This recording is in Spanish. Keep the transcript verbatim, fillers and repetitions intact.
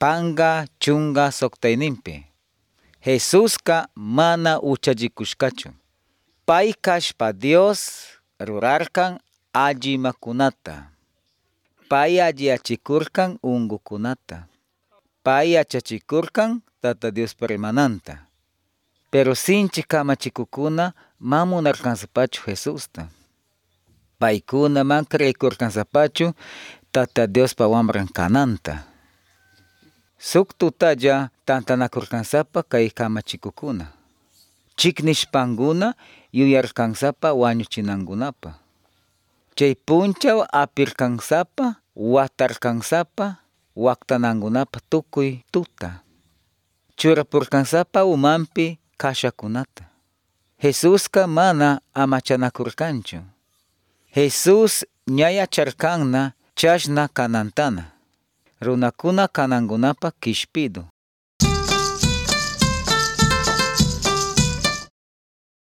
Panga chunga soktayninpi. Jesuska mana uchallikushkachu. Pay kashpa Dios rurarkan allimakunata. Pay alliyachikurkan ungukunata. Pay achachikurkan Tata Dios rimananta. Pero sinchi kamachikukuna mamunarkansapachu Jesusta. Paykuna man kreykurkansapachu Tata Diospa wambran kananta. Suk tutalla tantanakurkansapa kay kamachikukuna. Chiknishpankuna yuyarkansapa wañuchinankunapa. Chay punchaw apirkansapa, watarkansapa, waktanankunapa tukuy tuta. Churapurkansapa umanpi kashakunata. Jesuska mana amachanakurkanchu. Jesus ñayacharkanna chashna kanantana. Runakuna kanankunapa kishpidu.